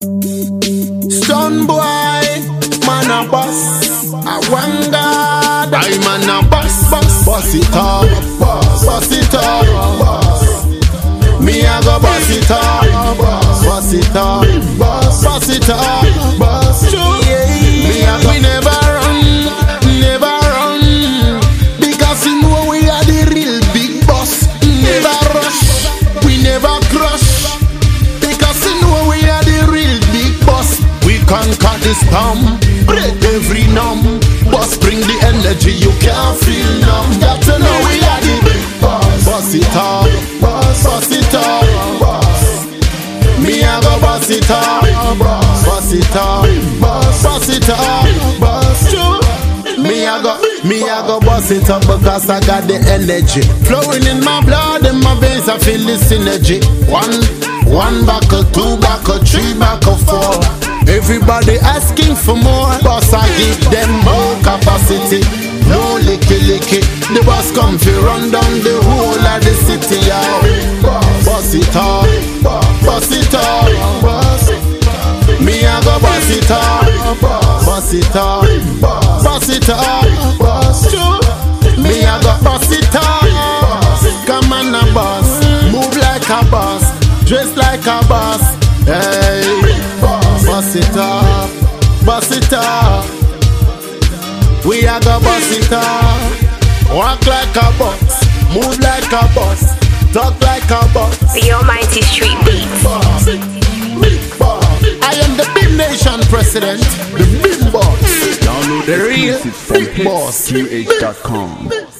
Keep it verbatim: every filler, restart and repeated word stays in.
Stun boy, man a boss. I wonder, I man a boss, boss, boss it up, boss, boss it up, boss. Me a go boss it up, boss, boss it up, boss, boss it up, boss. Me a go. We never run, never run, because you know we are the real big boss. Never rush, we never crush, because you know we are the real big boss. We conquer this storm, break every numb. Boss bring the energy, you can't feel numb. Got to know we are the big boss. Boss it up, boss, boss it up, boss. Me a go boss it up, boss, boss it up, boss, boss it up, boss. Me a go, me a go boss it up because I got the energy flowing in my blood, in my veins. I feel the synergy. One, one buckle, two buckle, three buckle, four. Everybody asking for more, boss I give them more capacity. No licky licky, the boss come fi run down the whole of the city, yo. Boss it up, boss it up, boss. Me a go boss it up, boss it up, boss it up, boss. Me a go boss it up. Come on a boss, move like a boss, dress like a boss. Hey, boss it up, boss it up. We a go boss it up. Walk like a boss, move like a boss, talk like a boss. The Almighty Street Beats. Boss, big boss. I am the Big Nation president, the big boss. Download the real exclusive from big boss. hits q h dot com.